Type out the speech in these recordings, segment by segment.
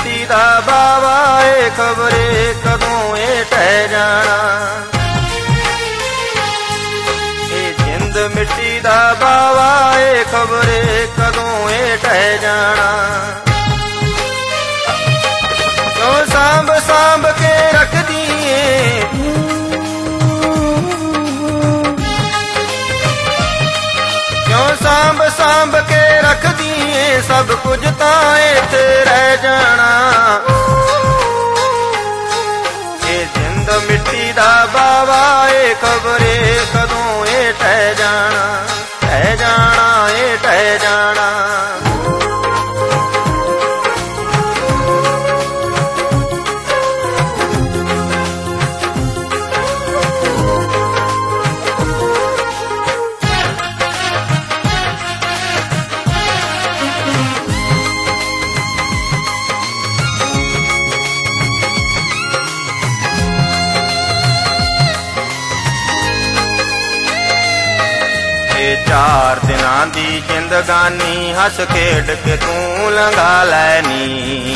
मिट्टी दा बावा ए खबरे कदों ए टह जाना। ए जिंद मिट्टी दा बावा ए खबरे कदों ए टह जाना। क्यों सांभ सांभ के रख दिए क्यों सांभ सांभ के रख दिए सब कुछ तां इत्थे रह जाना। ये जिंद मिट्टी दा बावा ए खबरे कदों ए टह जाना, टह जाना, ए टह जाना। चार दिनां दी जिंदगानी हस खेड के तू लंघा लैनी।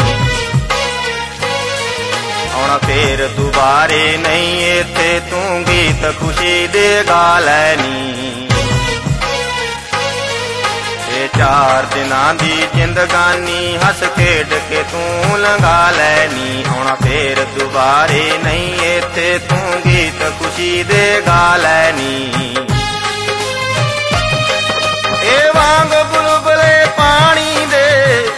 हुण फिर दुबारे नहीं इत्थे तू गीत खुशी दे गा लैनी। चार दिनां दी जिंदगानी हस खेड के तू लंघा लैनी। हुण फिर दुबारे नहीं इत्थे तू गीत खुशी दे गा लैनी। ए वांग बुलबुले पानी दे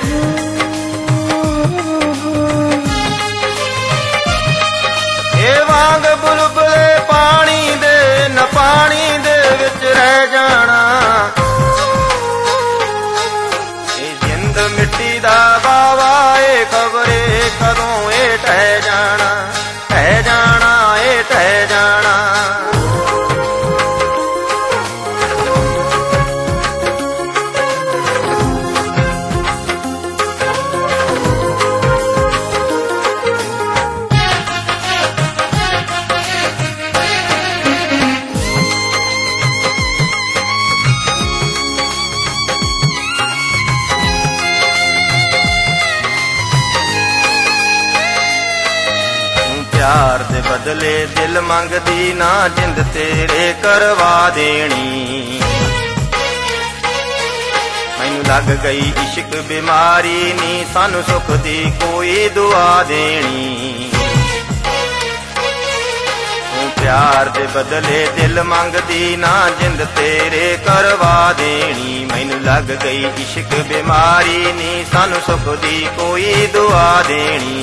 ए वांग बुलबुले पानी दे न पानी दे विच रह जाना। ए जिंद मिट्टी दा बावा ए खबरे कदों ए टह जाना, टह जाना, ए टह जाना। प्यार दे बदले दिल मंगदी ना जिंद तेरे करवा देनी। मैनू लग गई इश्क बीमारी नी सानू सुख दी कोई दुआ देनी। प्यार दे बदले दिल मंगदी ना जिंद तेरे करवा देनी। मैनू लग गई इश्क बीमारी नी सानू सुख दी कोई दुआ देनी।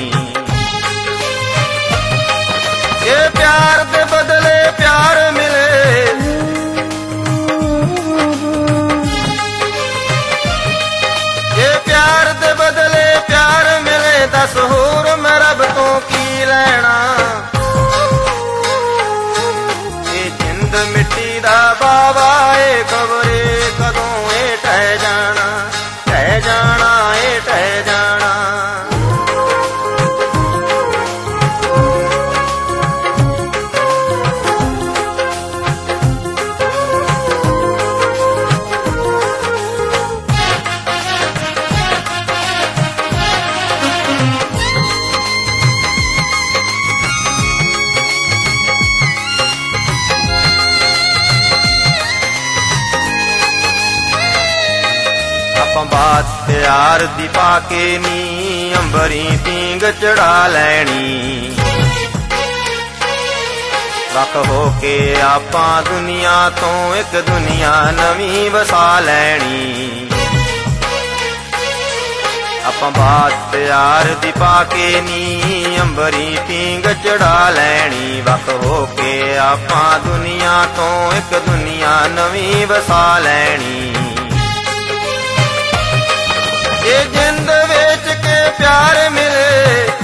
ये प्यार दे बदले प्यार मिले ये प्यार दे बदले प्यार मिले दस होर मैं रब तो की लेना। ये जिंद मिट्टी दा बावा ए खबरे कदों ए टह जाना, टह जाना, ए टह जाना। बात प्यार दी पाके नी अंबरी पींग चढ़ा लैनी। वक हो के आपां दुनिया तो एक दुनिया नवी वसा लैनी। आपां बात प्यार दी पाके नी अंबरी पींग चढ़ा लैनी। वक हो के आपां दुनिया तो एक दुनिया नवी वसा लैनी। ये जिंद वेच के प्यार मिले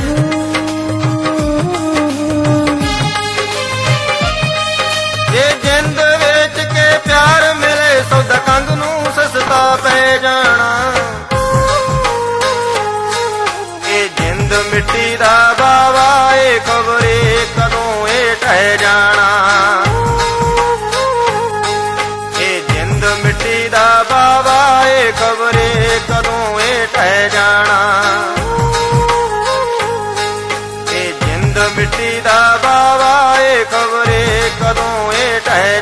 ये जिंद वेच के प्यार मिले सौदा कंग नू सस्ता पै जाना। ये जिंद मिट्टी दा बावा ए खबरे कदों ए टह जाना। ये जिंद मिट्टी दा बावा ए खबरे कदों ए टह जाना। ਬਾਵਾ ਏ ਖਬਰੇ ਕਦੋਂ ਇਹ ਟਹਿ